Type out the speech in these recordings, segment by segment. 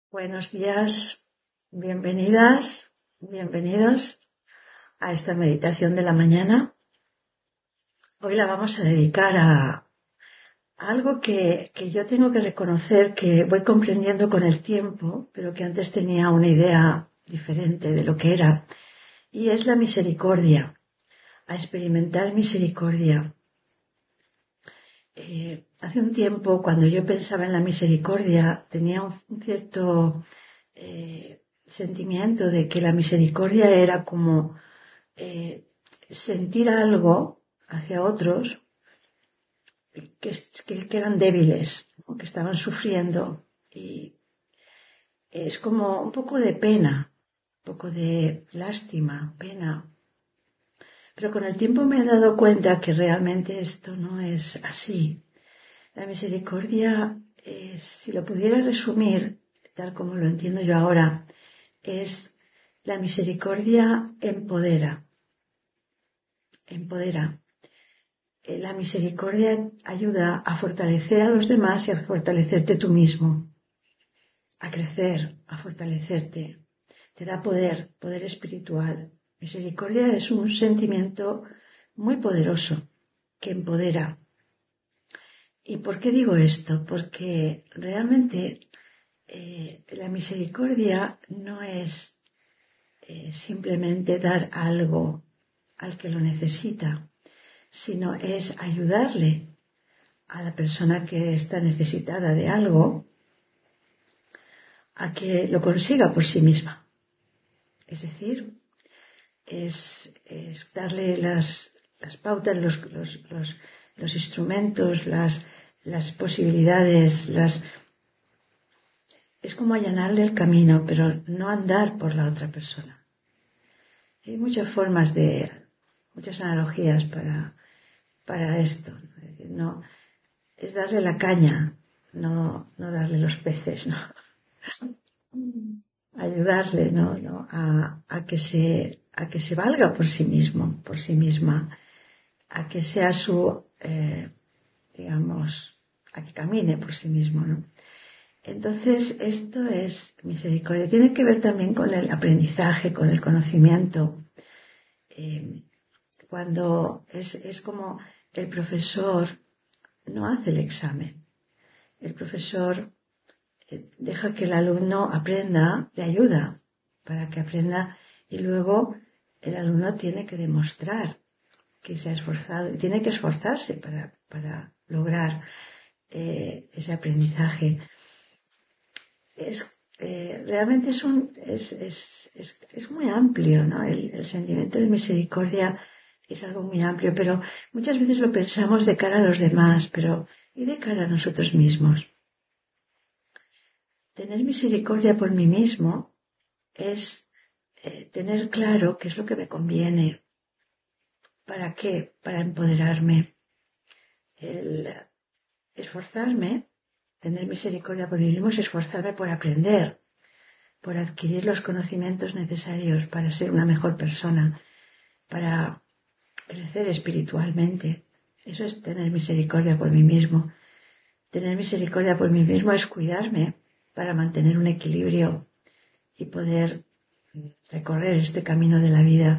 Buenos días, bienvenidas, bienvenidos a esta meditación de la mañana. Hoy la vamos a dedicar a algo que yo tengo que reconocer que voy comprendiendo con el tiempo, pero que antes tenía una idea diferente de lo que era, y es la misericordia, a experimentar misericordia. Hace un tiempo, cuando yo pensaba en la misericordia, tenía un cierto sentimiento de que la misericordia era como sentir algo hacia otros que eran débiles, ¿no? Que estaban sufriendo, y es como un poco de pena, un poco de lástima, pena. Pero con el tiempo me he dado cuenta que realmente esto no es así. La misericordia, si lo pudiera resumir, tal como lo entiendo yo ahora, es la misericordia empodera, empodera. La misericordia ayuda a fortalecer a los demás y a fortalecerte tú mismo, a crecer, a fortalecerte. Te da poder, poder espiritual. Misericordia es un sentimiento muy poderoso que empodera. ¿Y por qué digo esto? Porque realmente la misericordia no es simplemente dar algo al que lo necesita, sino es ayudarle a la persona que está necesitada de algo a que lo consiga por sí misma. Es decir, es darle las pautas, los instrumentos, las posibilidades, es como allanarle el camino, pero no andar por la otra persona. Hay muchas formas muchas analogías para esto. No, es darle la caña, no darle los peces, ¿no? Ayudarle, ¿no? A que se valga por sí mismo, por sí misma, a que sea digamos, a que camine por sí mismo, ¿no? Entonces, esto es misericordia. Tiene que ver también con el aprendizaje, con el conocimiento. Cuando es como el profesor no hace el examen. El profesor deja que el alumno aprenda, le ayuda para que aprenda, y luego el alumno tiene que demostrar que se ha esforzado y tiene que esforzarse para lograr ese aprendizaje. Realmente es muy amplio, ¿no? El sentimiento de misericordia es algo muy amplio, pero muchas veces lo pensamos de cara a los demás, pero ¿y de cara a nosotros mismos? Tener misericordia por mí mismo es tener claro qué es lo que me conviene. ¿Para qué? Para empoderarme. El esforzarme, tener misericordia por mí mismo es esforzarme por aprender, por adquirir los conocimientos necesarios para ser una mejor persona, para crecer espiritualmente. Eso es tener misericordia por mí mismo. Tener misericordia por mí mismo es cuidarme para mantener un equilibrio y poder recorrer este camino de la vida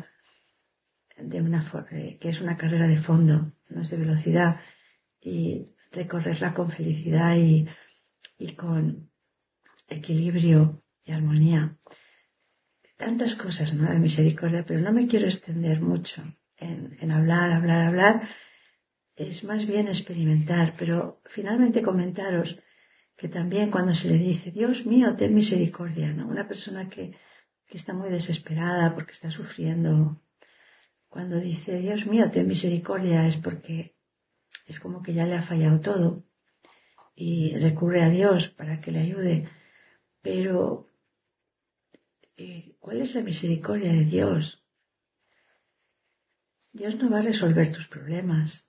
que es una carrera de fondo, no es de velocidad, y recorrerla con felicidad y con equilibrio y armonía. Tantas cosas, ¿no? La misericordia, pero no me quiero extender mucho en hablar. Es más bien experimentar, pero finalmente comentaros que también cuando se le dice, Dios mío, ten misericordia, ¿no? Una persona que está muy desesperada porque está sufriendo, cuando dice, Dios mío, ten misericordia, es porque es como que ya le ha fallado todo y recurre a Dios para que le ayude. Pero, ¿cuál es la misericordia de Dios? Dios no va a resolver tus problemas,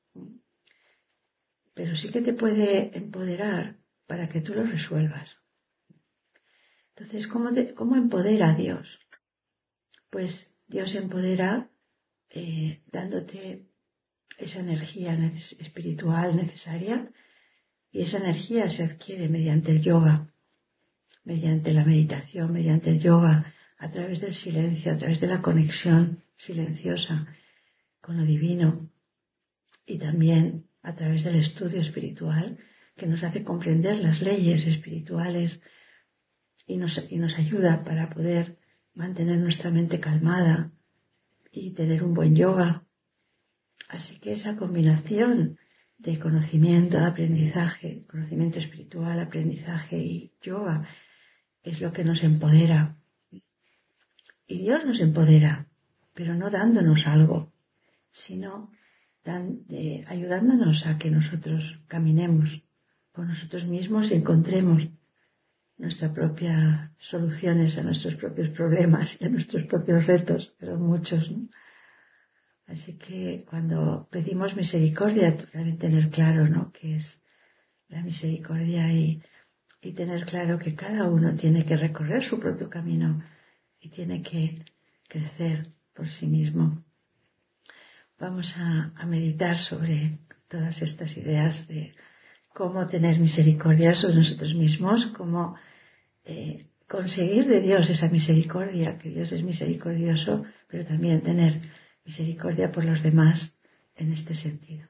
pero sí que te puede empoderar para que tú los resuelvas. Entonces, ¿cómo empodera a Dios? Pues Dios empodera dándote esa energía espiritual necesaria, y esa energía se adquiere mediante el yoga. mediante la meditación, mediante el yoga, a través del silencio, a través de la conexión silenciosa con lo divino y también a través del estudio espiritual que nos hace comprender las leyes espirituales y nos ayuda para poder mantener nuestra mente calmada y tener un buen yoga. Así que esa combinación de conocimiento, aprendizaje, conocimiento espiritual, aprendizaje y yoga es lo que nos empodera. Y Dios nos empodera, pero no dándonos algo, sino ayudándonos a que nosotros caminemos por nosotros mismos y encontremos nuestras propias soluciones a nuestros propios problemas y a nuestros propios retos, pero muchos, ¿no? Así que cuando pedimos misericordia, también tener claro, ¿no?, qué es la misericordia y tener claro que cada uno tiene que recorrer su propio camino y tiene que crecer por sí mismo. Vamos a meditar sobre todas estas ideas de cómo tener misericordia sobre nosotros mismos, cómo conseguir de Dios esa misericordia, que Dios es misericordioso, pero también tener misericordia por los demás en este sentido.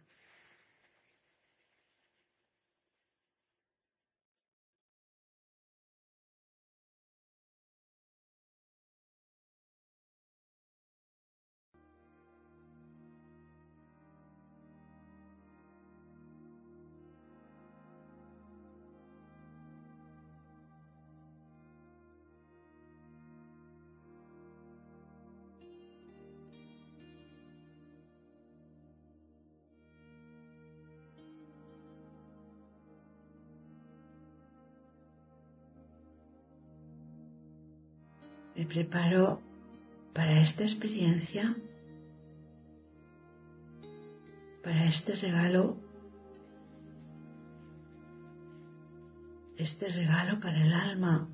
Me preparo para esta experiencia, para este regalo para el alma.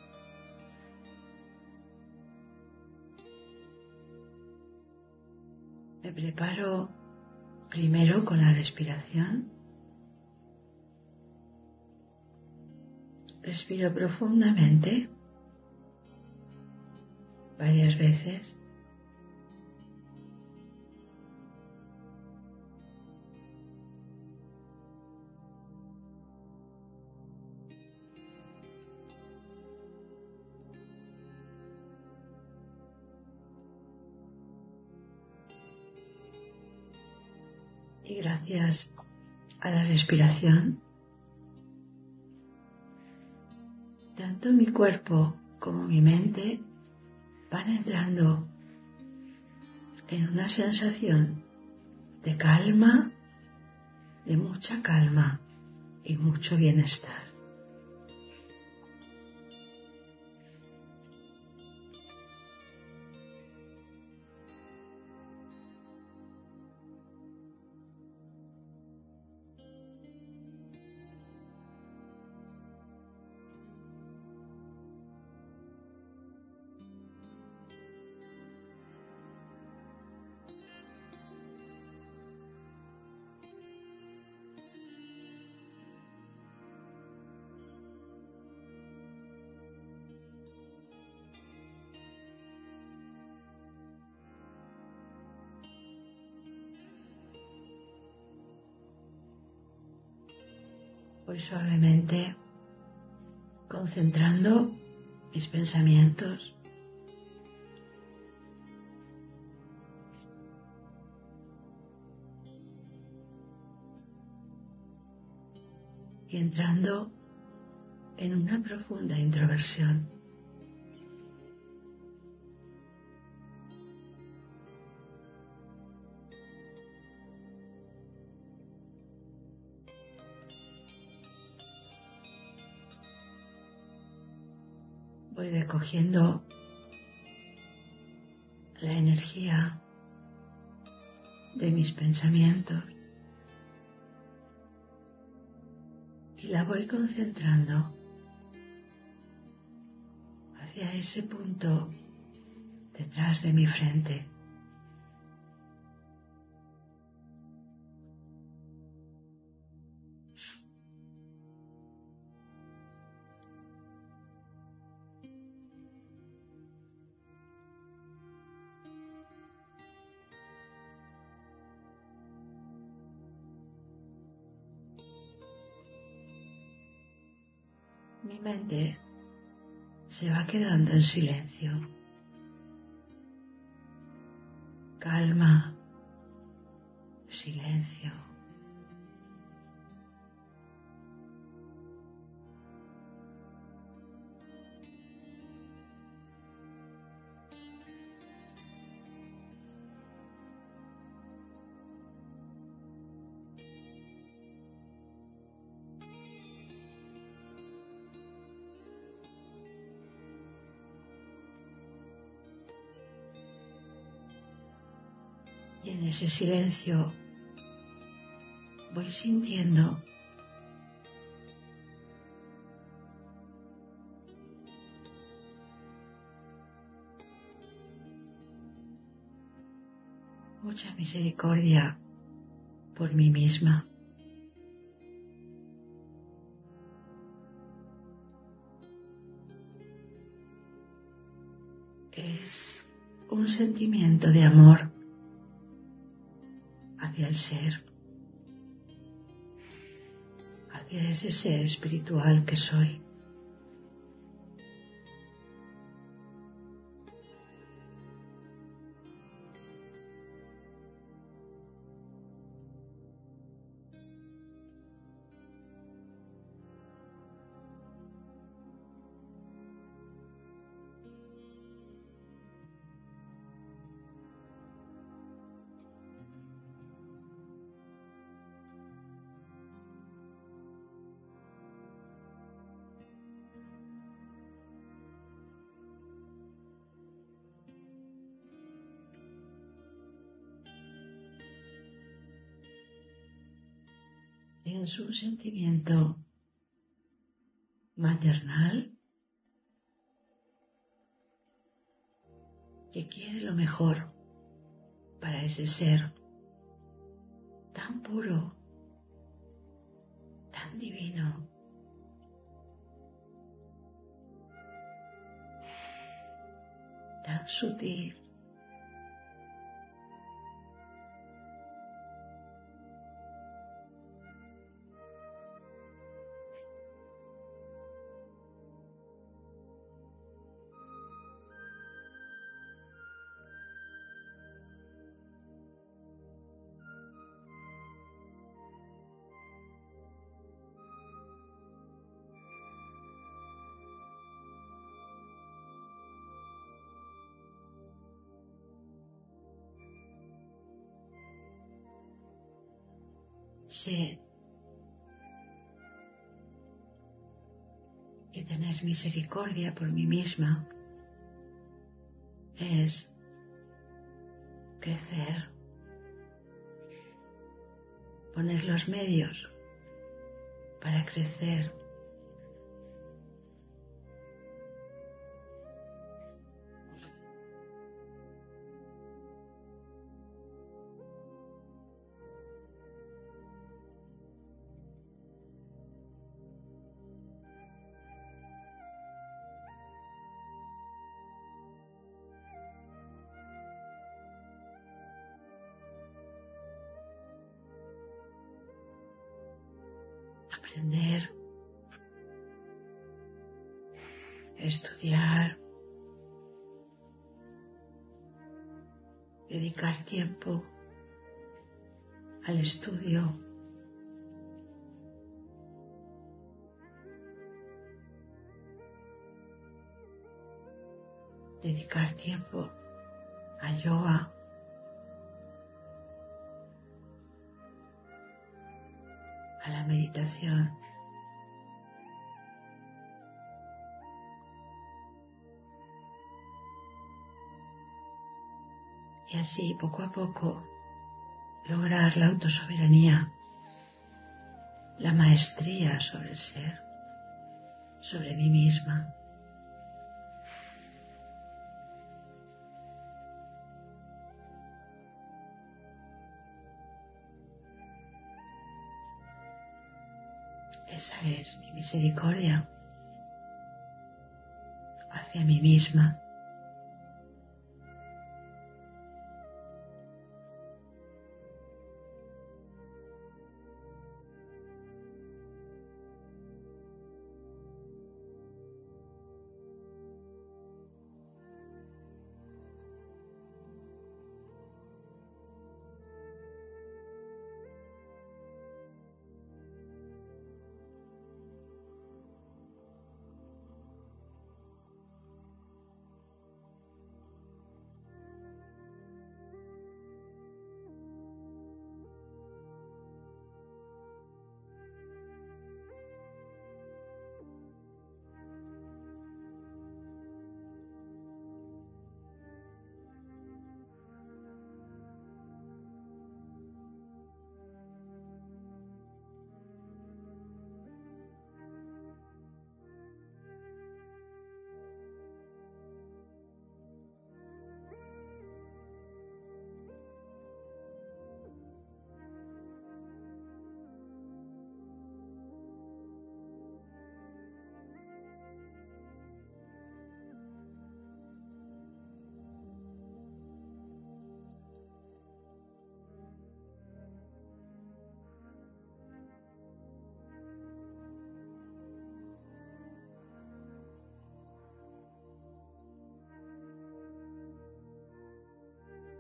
Me preparo primero con la respiración. Respiro profundamente varias veces. Y gracias a la respiración, tanto mi cuerpo como mi mente van entrando en una sensación de calma, de mucha calma y mucho bienestar. Voy suavemente concentrando mis pensamientos y entrando en una profunda introversión. Voy recogiendo la energía de mis pensamientos y la voy concentrando hacia ese punto detrás de mi frente. mi mente se va quedando en silencio. Calma, silencio. Y en ese silencio voy sintiendo mucha misericordia por mí misma. Es un sentimiento de amor hacia el ser, hacia ese ser espiritual que soy. Es un sentimiento maternal que quiere lo mejor para ese ser tan puro, tan divino, tan sutil. Sé que tener misericordia por mí misma es crecer, poner los medios para crecer. Aprender, estudiar, dedicar tiempo al estudio, dedicar tiempo a yoga, a la meditación. Y así, poco a poco, lograr la autosoberanía, la maestría sobre el ser, sobre mí misma. Esa es mi misericordia hacia mí misma.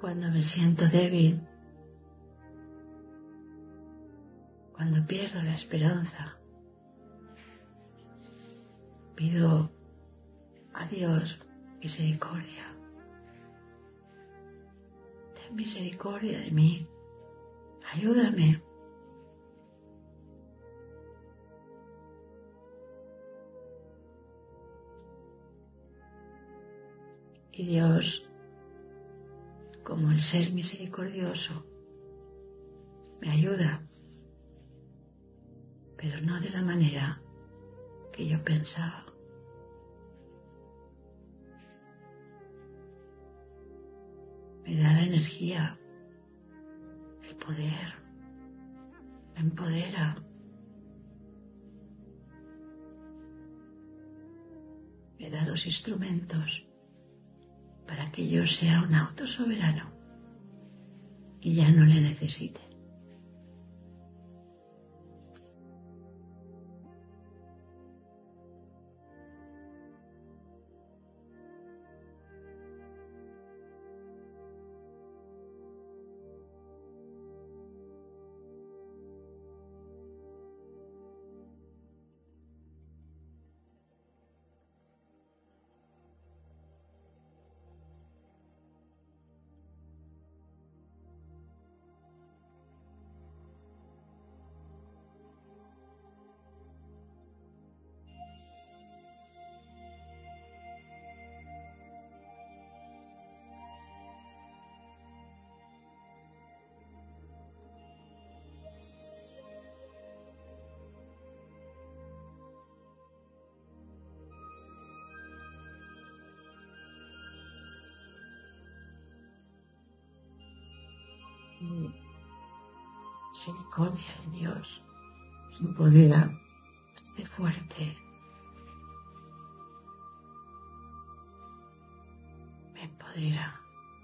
cuando me siento débil, cuando pierdo la esperanza, pido a Dios misericordia. Ten misericordia de mí. Ayúdame. Y Dios, como el ser misericordioso, me ayuda, pero no de la manera que yo pensaba. Me da la energía, el poder, me empodera. Me da los instrumentos para que yo sea un autosoberano y ya no le necesite. Misericordia de Dios me empodera, me hace fuerte, me empodera.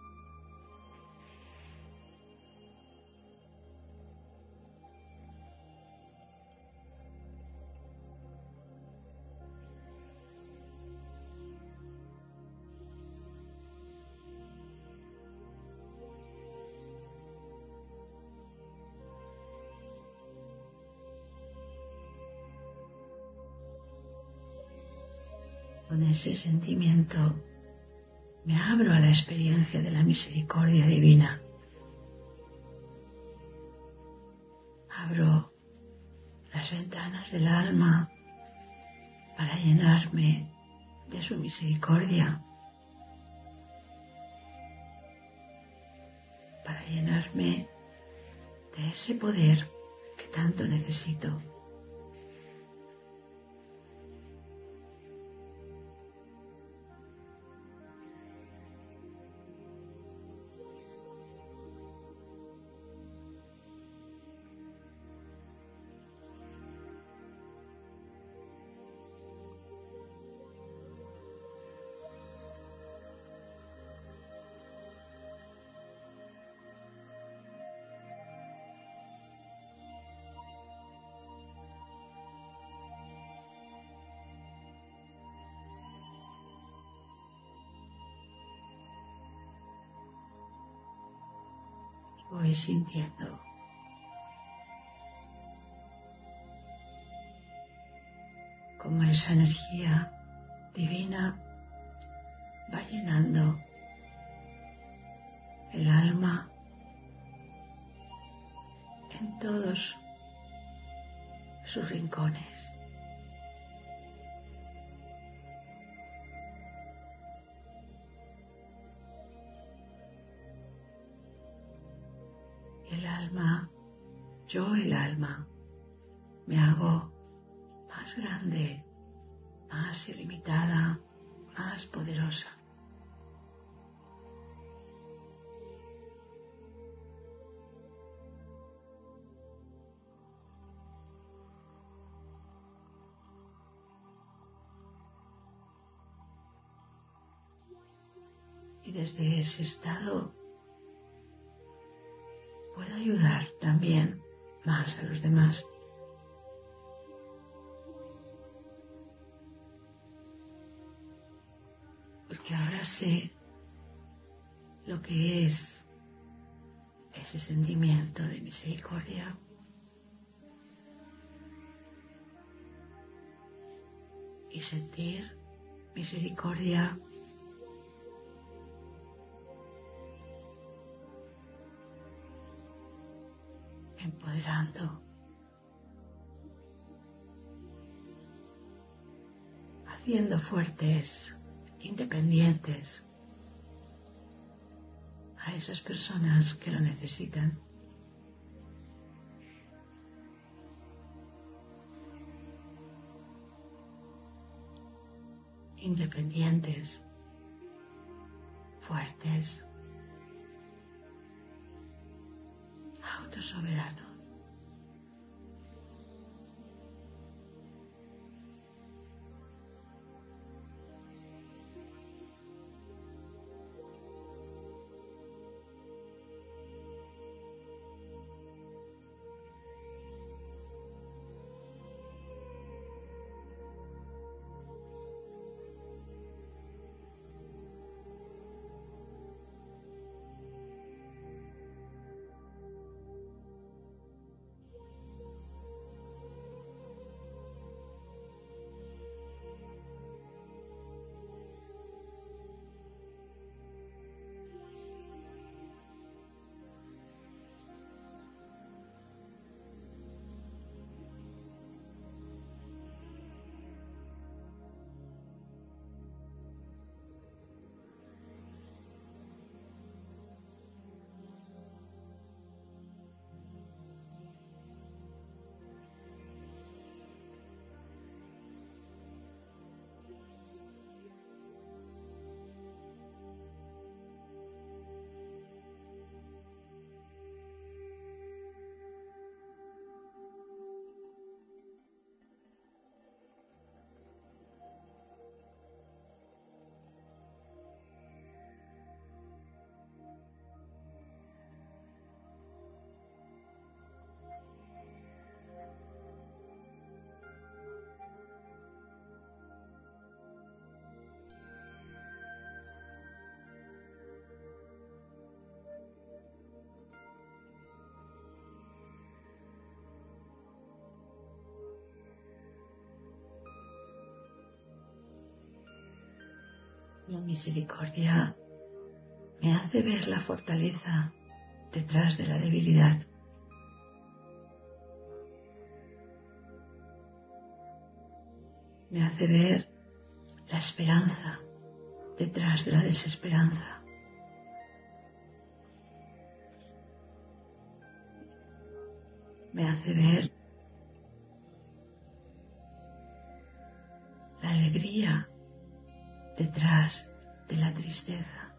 Con ese sentimiento me abro a la experiencia de la misericordia divina. Abro las ventanas del alma para llenarme de su misericordia, para llenarme de ese poder que tanto necesito. Voy sintiendo como esa energía divina va llenando el alma en todos sus rincones. El alma, yo el alma, me hago más grande, más ilimitada, más poderosa. Y desde ese estado puedo ayudar también más a los demás. Porque ahora sé lo que es ese sentimiento de misericordia. Y sentir misericordia empoderando, haciendo fuertes, independientes a esas personas que lo necesitan. Independientes, fuertes, autosoberanos. La misericordia me hace ver la fortaleza detrás de la debilidad. Me hace ver la esperanza detrás de la desesperanza. Me hace ver la alegría detrás de la tristeza.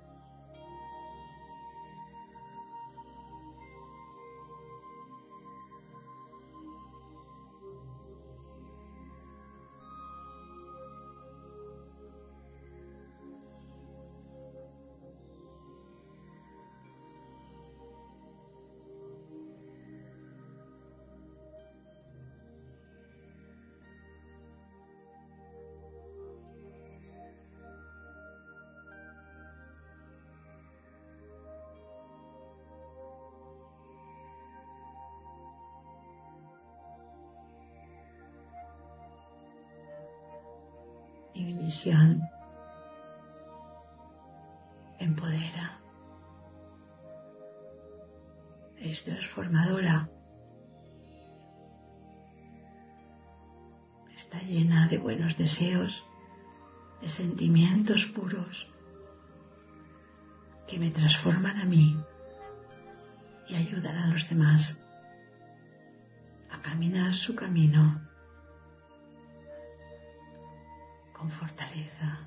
Y mi visión empodera, es transformadora, está llena de buenos deseos, de sentimientos puros que me transforman a mí y ayudan a los demás a caminar su camino con fortaleza.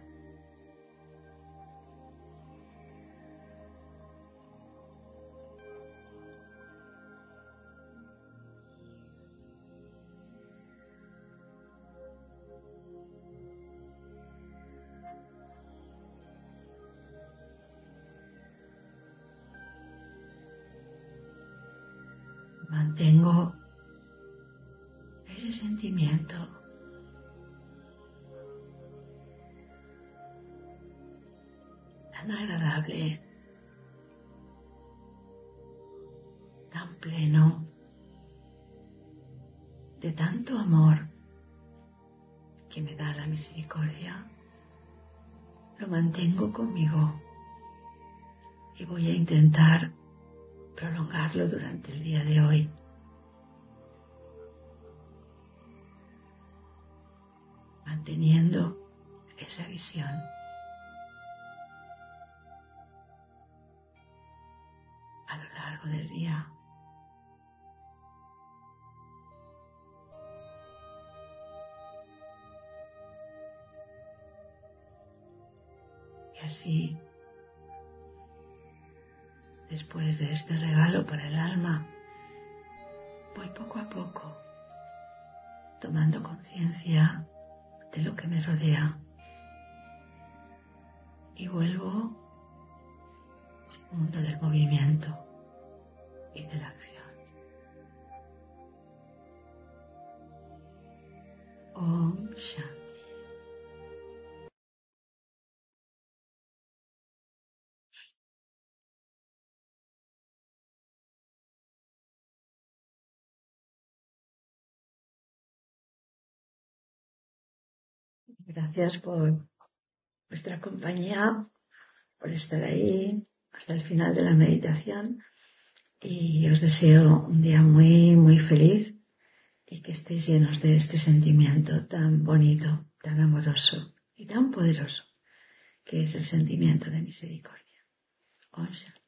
Mantengo ese sentimiento tan agradable pleno de tanto amor que me da la misericordia, lo mantengo conmigo y voy a intentar prolongarlo durante el día de hoy. Manteniendo esa visión. A lo largo del día. Y así, después de este regalo para el alma, voy poco a poco tomando conciencia de lo que me rodea y vuelvo al mundo del movimiento y de la acción. Om Shanti. Gracias por vuestra compañía, por estar ahí hasta el final de la meditación y os deseo un día muy, muy feliz y que estéis llenos de este sentimiento tan bonito, tan amoroso y tan poderoso que es el sentimiento de misericordia. Om Shanti.